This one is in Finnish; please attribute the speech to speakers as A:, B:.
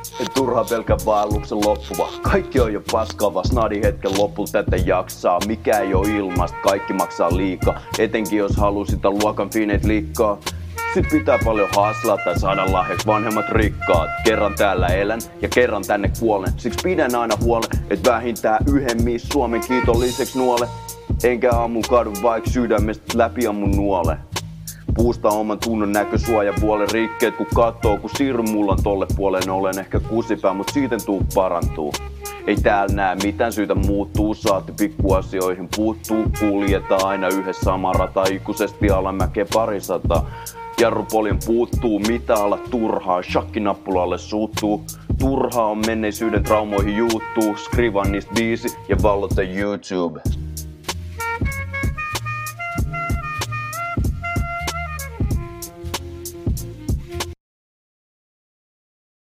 A: Turha pelkä vaelluksen loppuva. Kaikki on jo paskava, snadi hetken loppuun tätä jaksaa. Mikä ei oo ilmast, kaikki maksaa liikaa. Etenkin jos haluu sitä luokan fineet liikkaa. Sit pitää paljon haslaa tai saada lahjaksi vanhemmat rikkaat. Kerran täällä elän ja kerran tänne kuolen. Siksi pidän aina huolen, et vähintään yhden mies Suomen kiitolliseksi nuole. Enkä aamu kadu vaik sydämestä läpi ammun nuole. Puusta oman tunnon näkösuojapuolen rikkeet kun kattoo, kun siirry mulla on tolle puoleen. Olen ehkä kusipää, mut siitä tuu parantuu. Ei täällä nää mitään syytä muuttuu, saati pikkuasioihin puuttuu. Kuljetaan aina yhdessä sama rata, ikuisesti alamäkeen 200. Jarrupoljen puuttuu, mitä ala turhaa, shakkinappulalle suuttuu. Turhaa on menneisyyden traumoihin juuttuu, skrivaan niistä biisi ja vallota YouTube.